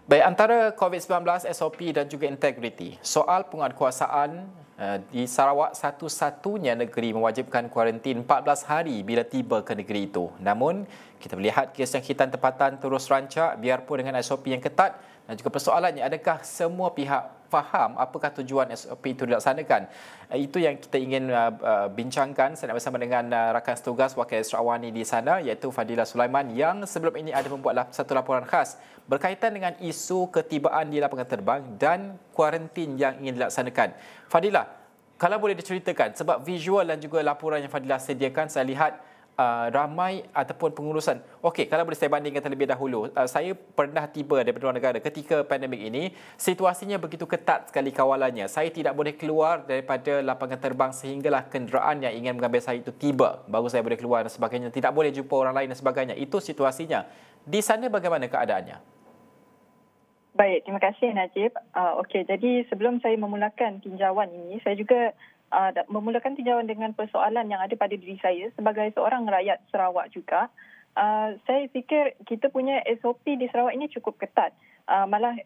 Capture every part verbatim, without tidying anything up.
Baik, antara COVID sembilan belas, S O P dan juga integriti, soal penguatkuasaan uh, di Sarawak satu-satunya negeri mewajibkan kuarantin empat belas hari bila tiba ke negeri itu. Namun, kita melihat kes jangkitan tempatan terus rancak biarpun dengan S O P yang ketat dan juga persoalannya adakah semua pihak faham apakah tujuan S O P itu dilaksanakan. Uh, Itu yang kita ingin uh, uh, bincangkan. Saya nak bersama dengan uh, rakan setugas Wakil Sarawani di sana iaitu Fadilah Sulaiman yang sebelum ini ada membuat lap- satu laporan khas berkaitan dengan isu ketibaan di lapangan terbang dan kuarantin yang ingin dilaksanakan. Fadilah, kalau boleh diceritakan sebab visual dan juga laporan yang Fadilah sediakan saya lihat uh, ramai ataupun pengurusan. Okey, kalau boleh saya bandingkan terlebih dahulu. Uh, saya pernah tiba dari luar negara ketika pandemik ini, situasinya begitu ketat sekali kawalannya. Saya tidak boleh keluar daripada lapangan terbang sehinggalah kenderaan yang ingin mengambil saya itu tiba. Baru saya boleh keluar dan sebagainya. Tidak boleh jumpa orang lain dan sebagainya. Itu situasinya. Di sana bagaimana keadaannya? Baik, terima kasih Najib. Uh, Okey, jadi sebelum saya memulakan tinjauan ini, saya juga uh, memulakan tinjauan dengan persoalan yang ada pada diri saya sebagai seorang rakyat Sarawak juga. Uh, saya fikir kita punya S O P di Sarawak ini cukup ketat. Uh, malah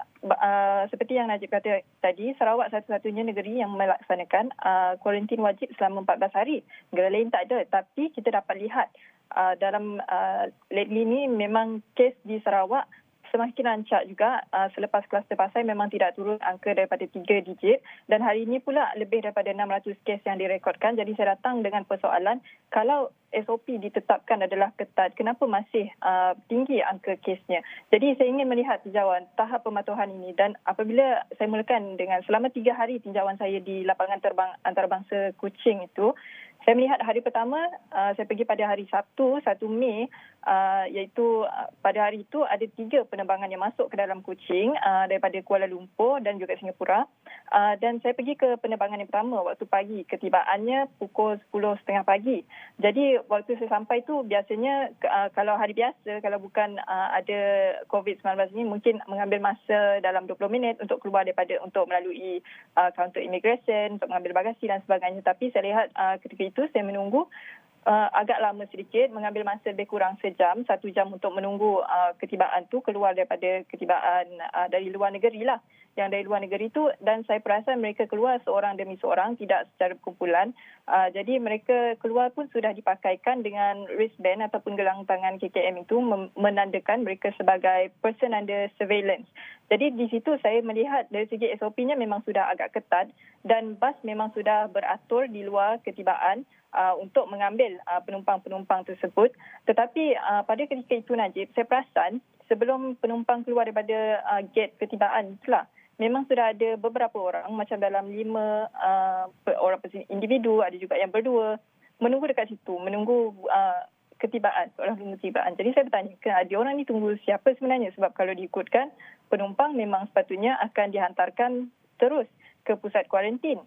uh, seperti yang Najib kata tadi, Sarawak satu-satunya negeri yang melaksanakan uh, kuarantin wajib selama empat belas hari. Negara lain tak ada, tapi kita dapat lihat uh, dalam uh, lately ini memang kes di Sarawak semakin rancak juga uh, selepas kluster pasai memang tidak turun angka daripada tiga digit dan hari ini pula lebih daripada enam ratus kes yang direkodkan. Jadi saya datang dengan persoalan kalau S O P ditetapkan adalah ketat, kenapa masih uh, tinggi angka kesnya? Jadi saya ingin melihat tinjauan tahap pematuhan ini dan apabila saya mulakan dengan selama tiga hari tinjauan saya di lapangan terbang antarabangsa Kuching itu, saya melihat hari pertama, uh, saya pergi pada hari Sabtu, satu Mei, uh, iaitu uh, pada hari itu ada tiga penerbangan yang masuk ke dalam Kuching uh, daripada Kuala Lumpur dan juga Singapura. Uh, dan saya pergi ke penerbangan yang pertama waktu pagi, ketibaannya pukul sepuluh tiga puluh pagi. Jadi waktu saya sampai tu biasanya uh, kalau hari biasa, kalau bukan uh, ada COVID sembilan belas ini, mungkin mengambil masa dalam dua puluh minit untuk keluar daripada, untuk melalui uh, kaunter immigration, untuk mengambil bagasi dan sebagainya. Tapi saya lihat uh, ketika itu saya menunggu uh, agak lama sedikit, mengambil masa lebih kurang sejam, satu jam untuk menunggu uh, ketibaan tu keluar daripada ketibaan uh, dari luar negeri lah, yang dari luar negeri tu, dan saya perasan mereka keluar seorang demi seorang, tidak secara kumpulan. Uh, jadi mereka keluar pun sudah dipakaikan dengan wristband ataupun gelang tangan K K M itu menandakan mereka sebagai person under surveillance. Jadi di situ saya melihat dari segi S O P-nya memang sudah agak ketat dan bas memang sudah beratur di luar ketibaan uh, untuk mengambil uh, penumpang-penumpang tersebut. Tetapi uh, pada ketika itu Najib, saya perasan sebelum penumpang keluar daripada uh, gate ketibaan itulah, memang sudah ada beberapa orang macam dalam lima uh, orang individu, ada juga yang berdua, menunggu dekat situ, menunggu uh, ketibaan, seorang tunggu ketibaan. Jadi saya bertanya, dia orang ni tunggu siapa sebenarnya? Sebab kalau diikutkan, penumpang memang sepatutnya akan dihantarkan terus ke pusat kuarantin.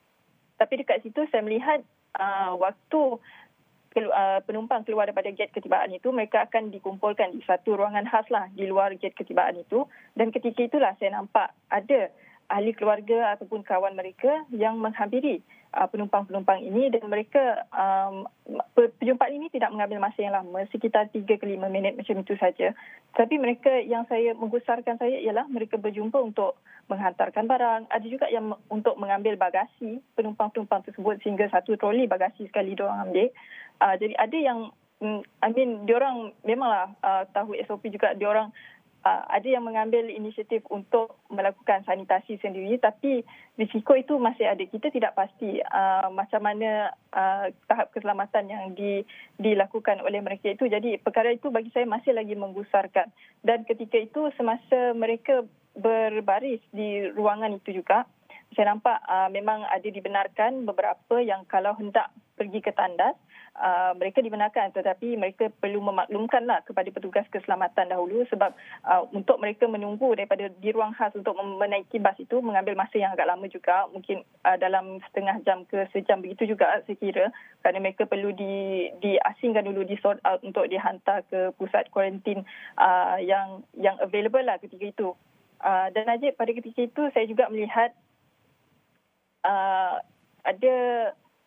Tapi dekat situ saya melihat uh, waktu Uh, penumpang keluar daripada gate ketibaan itu, mereka akan dikumpulkan di satu ruangan khas lah di luar gate ketibaan itu, dan ketika itulah saya nampak ada ahli keluarga ataupun kawan mereka yang menghampiri uh, penumpang-penumpang ini, dan mereka um, perjumpaan ini tidak mengambil masa yang lama, sekitar tiga ke lima minit macam itu saja. Tapi mereka yang saya menggusarkan saya ialah mereka berjumpa untuk menghantarkan barang, ada juga yang untuk mengambil bagasi penumpang-penumpang tersebut, sehingga satu troli bagasi sekali diorang ambil. Uh, jadi ada yang, mm, I mean, diorang memanglah uh, tahu S O P juga, diorang uh, ada yang mengambil inisiatif untuk melakukan sanitasi sendiri, tapi risiko itu masih ada. Kita tidak pasti uh, macam mana uh, tahap keselamatan yang di, dilakukan oleh mereka itu. Jadi perkara itu bagi saya masih lagi menggusarkan. Dan ketika itu semasa mereka berbaris di ruangan itu juga, saya nampak uh, memang ada dibenarkan beberapa yang kalau hendak pergi ke tandas, uh, mereka dibenarkan, tetapi mereka perlu memaklumkanlah kepada petugas keselamatan dahulu, sebab uh, untuk mereka menunggu daripada di ruang khas untuk menaiki bas itu mengambil masa yang agak lama juga, mungkin uh, dalam setengah jam ke sejam begitu juga saya kira, kerana mereka perlu di diasingkan dulu, di sort out untuk dihantar ke pusat kuarantin uh, yang yang available lah ketika itu. Uh, dan Najib, pada ketika itu saya juga melihat uh, ada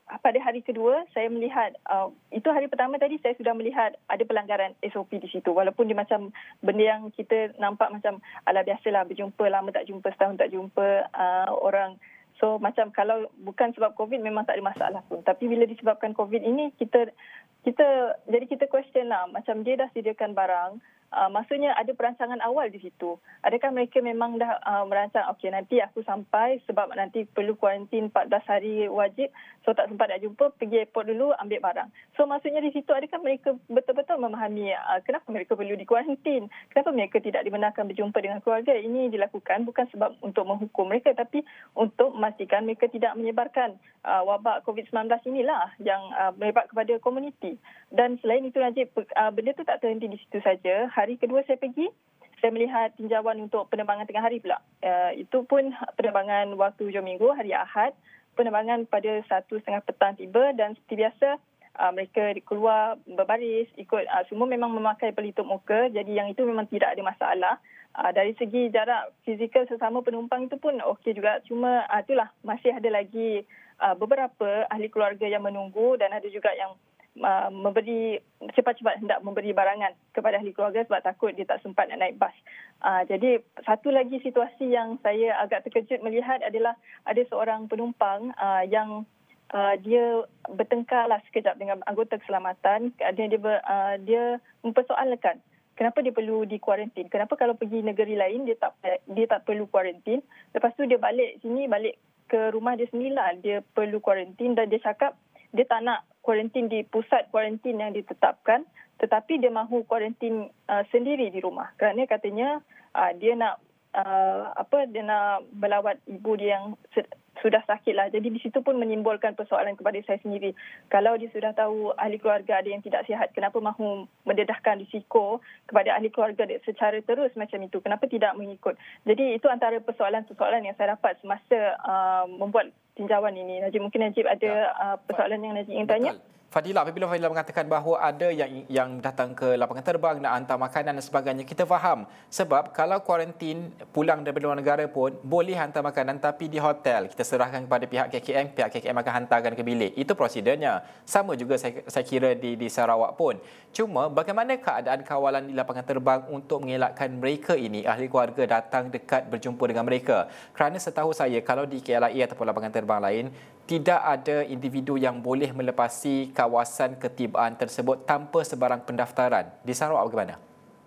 pada hari kedua saya melihat uh, itu hari pertama tadi saya sudah melihat ada pelanggaran S O P di situ, walaupun dia macam benda yang kita nampak macam ala biasalah, berjumpa lama tak jumpa, setahun tak jumpa uh, orang. So macam kalau bukan sebab COVID memang tak ada masalah pun, tapi bila disebabkan COVID ini kita kita jadi kita question lah, macam dia dah sediakan barang. Uh, maksudnya ada perancangan awal di situ. Adakah mereka memang dah uh, merancang, okey nanti aku sampai sebab nanti perlu kuarantin empat belas hari wajib, so tak sempat nak jumpa, pergi airport dulu ambil barang. So maksudnya di situ adakah mereka betul-betul memahami uh, kenapa mereka perlu dikuarantin, kenapa mereka tidak dibenarkan berjumpa dengan keluarga. Ini dilakukan bukan sebab untuk menghukum mereka, tapi untuk memastikan mereka tidak menyebarkan uh, wabak COVID sembilan belas inilah yang uh, merebak kepada komuniti. Dan selain itu Najib, uh, benda tu tak terhenti di situ saja. Hari kedua saya pergi, saya melihat tinjauan untuk penerbangan tengah hari pula. Uh, itu pun penerbangan waktu hujung minggu, hari Ahad. Penerbangan pada satu setengah petang tiba dan seperti biasa uh, mereka keluar berbaris, ikut uh, semua memang memakai pelitup muka. Jadi yang itu memang tidak ada masalah. Uh, dari segi jarak fizikal sesama penumpang itu pun okey juga. Cuma uh, itulah, masih ada lagi uh, beberapa ahli keluarga yang menunggu dan ada juga yang Uh, memberi cepat-cepat hendak memberi barangan kepada ahli keluarga sebab takut dia tak sempat nak naik bas. Uh, jadi satu lagi situasi yang saya agak terkejut melihat adalah ada seorang penumpang uh, yang uh, dia bertengkarlah sekejap dengan anggota keselamatan. Dia dia, ber, uh, dia mempersoalkan kenapa dia perlu dikuarantin. Kenapa kalau pergi negeri lain dia tak dia tak perlu kuarantin. Lepas tu dia balik sini, balik ke rumah dia sendirilah dia perlu kuarantin, dan dia cakap dia tak nak kuarantin di pusat kuarantin yang ditetapkan, tetapi dia mahu kuarantin uh, sendiri di rumah kerana katanya uh, dia nak uh, apa dia nak melawat ibu dia yang se- sudah sakit lah. Jadi di situ pun menimbulkan persoalan kepada saya sendiri. Kalau dia sudah tahu ahli keluarga ada yang tidak sihat, kenapa mahu mendedahkan risiko kepada ahli keluarga secara terus macam itu? Kenapa tidak mengikut? Jadi itu antara persoalan-persoalan yang saya dapat semasa uh, membuat tinjauan ini. Najib, mungkin Najib ada ya. uh, persoalan yang Najib ingin tanya? Fadila, apabila Fadila mengatakan bahawa ada yang yang datang ke lapangan terbang nak hantar makanan dan sebagainya, kita faham. Sebab kalau kuarantin pulang dari luar negara pun boleh hantar makanan, tapi di hotel kita serahkan kepada pihak K K M, pihak K K M akan hantarkan ke bilik. Itu prosedurnya. Sama juga saya, saya kira di, di Sarawak pun. Cuma bagaimana keadaan kawalan di lapangan terbang untuk mengelakkan mereka ini, ahli keluarga datang dekat berjumpa dengan mereka? Kerana setahu saya kalau di K L I A ataupun lapangan terbang lain, tidak ada individu yang boleh melepasi kawasan ketibaan tersebut tanpa sebarang pendaftaran. Di Sarawak bagaimana?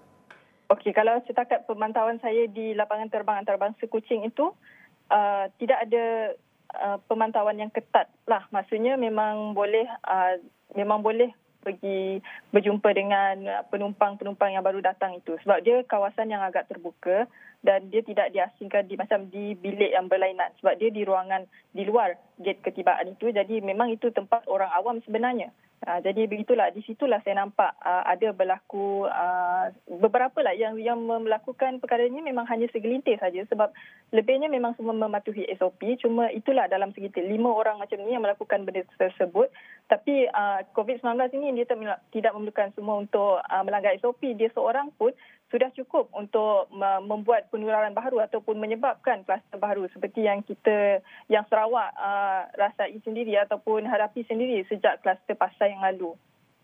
Okey, kalau setakat pemantauan saya di lapangan terbang antarabangsa Kuching itu, uh, tidak ada uh, pemantauan yang ketat lah. Maksudnya memang boleh uh, memang boleh pergi berjumpa dengan penumpang-penumpang yang baru datang itu. Sebab dia kawasan yang agak terbuka dan dia tidak diasingkan di macam di bilik yang berlainan. Sebab dia di ruangan di luar gate ketibaan itu. Jadi memang itu tempat orang awam sebenarnya. Uh, jadi begitulah, di situlah saya nampak uh, ada berlaku uh, beberapa lah yang yang melakukan perkara ini memang hanya segelintir saja, sebab lebihnya memang semua mematuhi S O P. Cuma itulah dalam segelintir lima orang macam ni yang melakukan benda tersebut. Tapi uh, COVID sembilan belas ini dia tidak memerlukan semua untuk uh, melanggar S O P. Dia seorang pun sudah cukup untuk uh, membuat penularan baru ataupun menyebabkan kluster baru seperti yang kita yang Sarawak uh, rasai sendiri ataupun hadapi sendiri sejak kluster pasar yang lalu.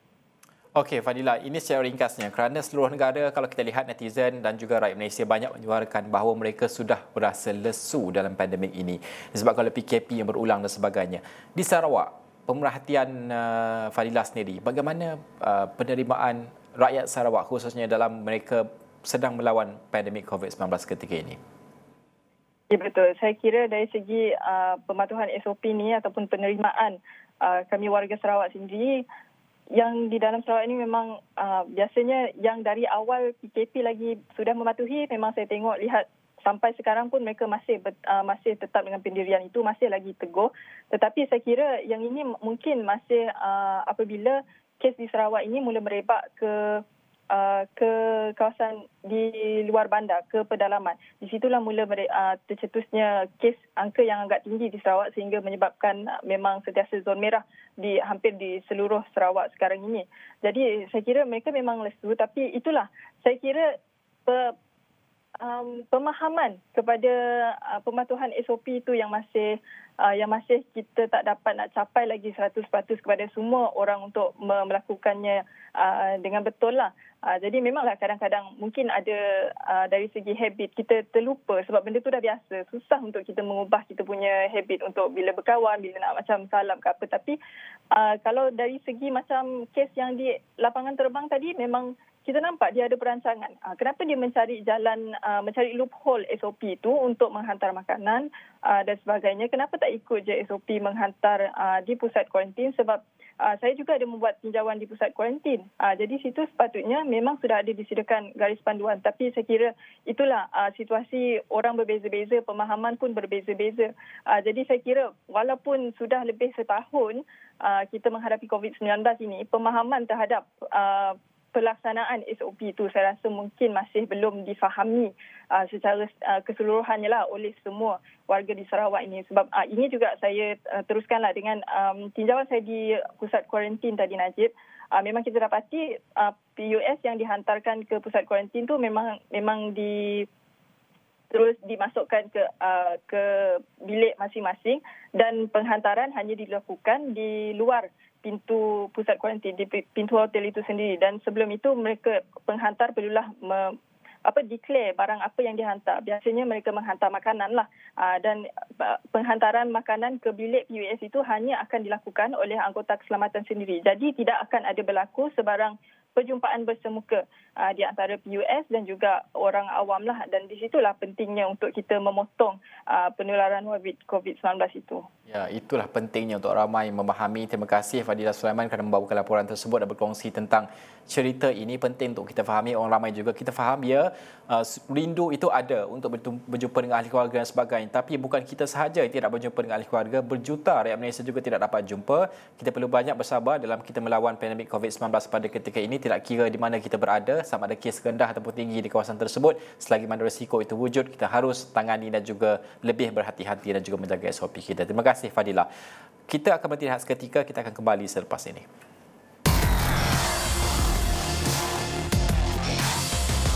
Okey Fadila, ini secara ringkasnya kerana seluruh negara kalau kita lihat netizen dan juga rakyat Malaysia banyak menyuarakan bahawa mereka sudah berasa lesu dalam pandemik ini sebab kalau P K P yang berulang dan sebagainya. Di Sarawak, pemerhatian uh, Fadila sendiri, bagaimana uh, penerimaan rakyat Sarawak khususnya dalam mereka sedang melawan pandemik COVID sembilan belas ketika ini? Ya betul. Saya kira dari segi uh, pematuhan S O P ni ataupun penerimaan uh, kami warga Sarawak sendiri, yang di dalam Sarawak ini memang uh, biasanya yang dari awal P K P lagi sudah mematuhi, memang saya tengok lihat sampai sekarang pun mereka masih uh, masih tetap dengan pendirian itu, masih lagi teguh. Tetapi saya kira yang ini mungkin masih uh, apabila kes di Sarawak ini mula merebak ke uh, ke kawasan di luar bandar, ke pedalaman. Di situlah mula uh, tercetusnya kes angka yang agak tinggi di Sarawak sehingga menyebabkan uh, memang sentiasa zon merah di hampir di seluruh Sarawak sekarang ini. Jadi saya kira mereka memang lesu, tapi itulah saya kira pe, um, pemahaman kepada uh, pematuhan S O P itu yang masih uh, yang masih kita tak dapat nak capai lagi seratus peratus kepada semua orang untuk melakukannya uh, dengan betul lah. Uh, jadi memanglah kadang-kadang mungkin ada uh, dari segi habit kita terlupa sebab benda tu dah biasa. Susah untuk kita mengubah kita punya habit untuk bila berkawan, bila nak macam salam ke apa. Tapi uh, kalau dari segi macam kes yang di lapangan terbang tadi memang kita nampak dia ada perancangan. Uh, kenapa dia mencari jalan, uh, mencari loophole S O P itu untuk menghantar makanan uh, dan sebagainya. Kenapa tak ikut je S O P menghantar uh, di pusat kuarantin sebab Uh, saya juga ada membuat tinjauan di pusat kuarantin. Uh, jadi situ sepatutnya memang sudah ada disediakan garis panduan. Tapi saya kira itulah uh, situasi orang berbeza-beza, pemahaman pun berbeza-beza. Uh, jadi saya kira walaupun sudah lebih setahun uh, kita menghadapi covid sembilan belas ini, pemahaman terhadap uh, pelaksanaan S O P itu saya rasa mungkin masih belum difahami uh, secara uh, keseluruhannya lah oleh semua warga di Sarawak ini. Sebab uh, ini juga saya uh, teruskanlah dengan um, tinjauan saya di pusat kuarantin tadi, Najib. Uh, memang kita dapati uh, P U S yang dihantarkan ke pusat kuarantin tu memang memang di terus dimasukkan ke uh, ke bilik masing-masing dan penghantaran hanya dilakukan di luar pintu pusat kuarantin, di pintu hotel itu sendiri. Dan sebelum itu mereka penghantar perlulah me, apa declare barang apa yang dihantar. Biasanya mereka menghantar makanan lah uh, dan uh, penghantaran makanan ke bilik P U S itu hanya akan dilakukan oleh anggota keselamatan sendiri. Jadi tidak akan ada berlaku sebarang perjumpaan bersemuka uh, di antara P U S dan juga orang awam lah. Dan di situlah pentingnya untuk kita memotong uh, penularan covid sembilan belas itu. Ya, itulah pentingnya untuk ramai memahami. Terima kasih Fadilah Sulaiman kerana membawakan laporan tersebut dan berkongsi tentang cerita ini. Penting untuk kita fahami, orang ramai juga kita faham ya, uh, rindu itu ada untuk berjumpa dengan ahli keluarga dan sebagainya. Tapi bukan kita sahaja yang tidak berjumpa dengan ahli keluarga, berjuta rakyat Malaysia juga tidak dapat jumpa. Kita perlu banyak bersabar dalam kita melawan pandemik covid sembilan belas pada ketika ini. Tidak kira di mana kita berada, sama ada kes rendah ataupun tinggi di kawasan tersebut, selagi mana risiko itu wujud, kita harus tangani dan juga lebih berhati-hati dan juga menjaga S O P kita. Terima kasih Fadilah. Kita akan berhenti seketika, kita akan kembali selepas ini.